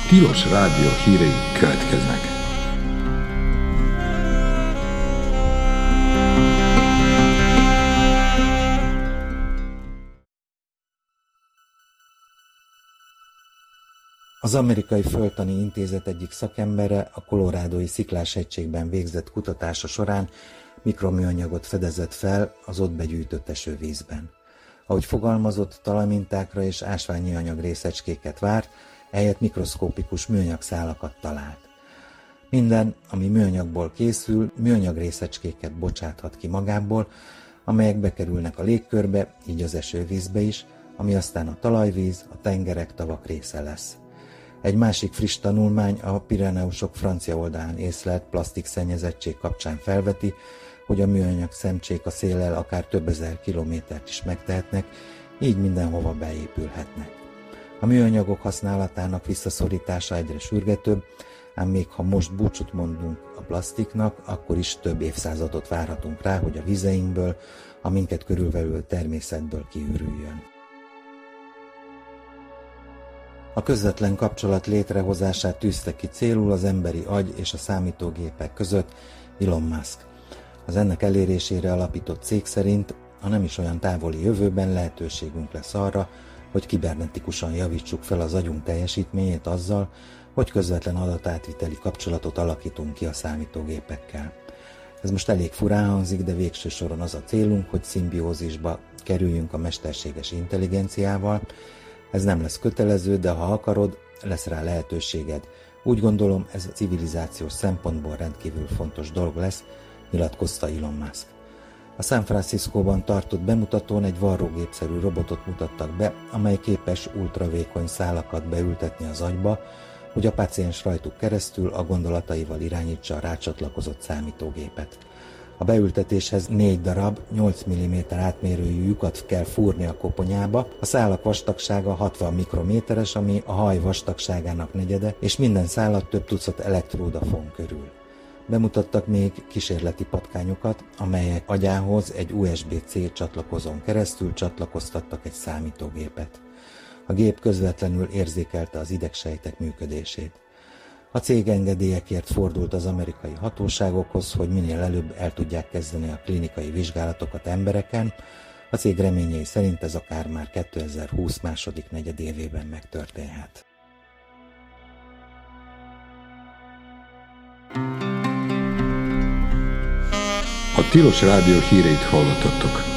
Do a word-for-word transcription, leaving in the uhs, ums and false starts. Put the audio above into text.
Tilos Rádió hírei következnek. Az Amerikai Földtani Intézet egyik szakembere a Colorado-i Sziklás-hegységben végzett kutatása során mikroműanyagot fedezett fel az ott begyűjtött esővízben. Ahogy fogalmazott, talajmintákra és ásványi anyag részecskéket várt, ehelyett mikroszkópikus műanyagszálakat talált. Minden, ami műanyagból készül, műanyag részecskéket bocsáthat ki magából, amelyek bekerülnek a légkörbe, így az esővízbe is, ami aztán a talajvíz, a tengerek, tavak része lesz. Egy másik friss tanulmány a Pireneusok francia oldalán észlelt plastikszennyezettség kapcsán felveti, hogy a műanyag szemcsék a széllel akár több ezer kilométert is megtehetnek, így mindenhova beépülhetnek. A műanyagok használatának visszaszorítása egyre sürgetőbb, ám még ha most búcsút mondunk a plasztiknak, akkor is több évszázadot várhatunk rá, hogy a vizeinkből, a minket körülvevő természetből kiürüljön. A közvetlen kapcsolat létrehozását tűzte ki célul az emberi agy és a számítógépek között Elon Musk. Az ennek elérésére alapított cég szerint a nem is olyan távoli jövőben lehetőségünk lesz arra, hogy kibernetikusan javítsuk fel az agyunk teljesítményét azzal, hogy közvetlen adatátviteli kapcsolatot alakítunk ki a számítógépekkel. Ez most elég furán hangzik, de végső soron az a célunk, hogy szimbiózisba kerüljünk a mesterséges intelligenciával. Ez nem lesz kötelező, de ha akarod, lesz rá lehetőséged. Úgy gondolom, ez a civilizációs szempontból rendkívül fontos dolog lesz, nyilatkozta Elon Musk. A San Franciscóban tartott bemutatón egy varrógépszerű robotot mutattak be, amely képes ultravékony szálakat beültetni az agyba, hogy a páciens rajtuk keresztül a gondolataival irányítsa a rácsatlakozott számítógépet. A beültetéshez négy darab, nyolc milliméter átmérőjű lyukat kell fúrni a koponyába, a szálak vastagsága hatvan mikrométeres, ami a haj vastagságának negyede, és minden szálat több tucat elektróda fon körül. Bemutattak még kísérleti patkányokat, amelyek agyához egy u es bé-C csatlakozón keresztül csatlakoztattak egy számítógépet. A gép közvetlenül érzékelte az idegsejtek működését. A cég engedélyekért fordult az amerikai hatóságokhoz, hogy minél előbb el tudják kezdeni a klinikai vizsgálatokat embereken. A cég reményei szerint ez akár már kétezer-húsz második negyedévében megtörténhet. A Tilos Rádió híreit hallottatok.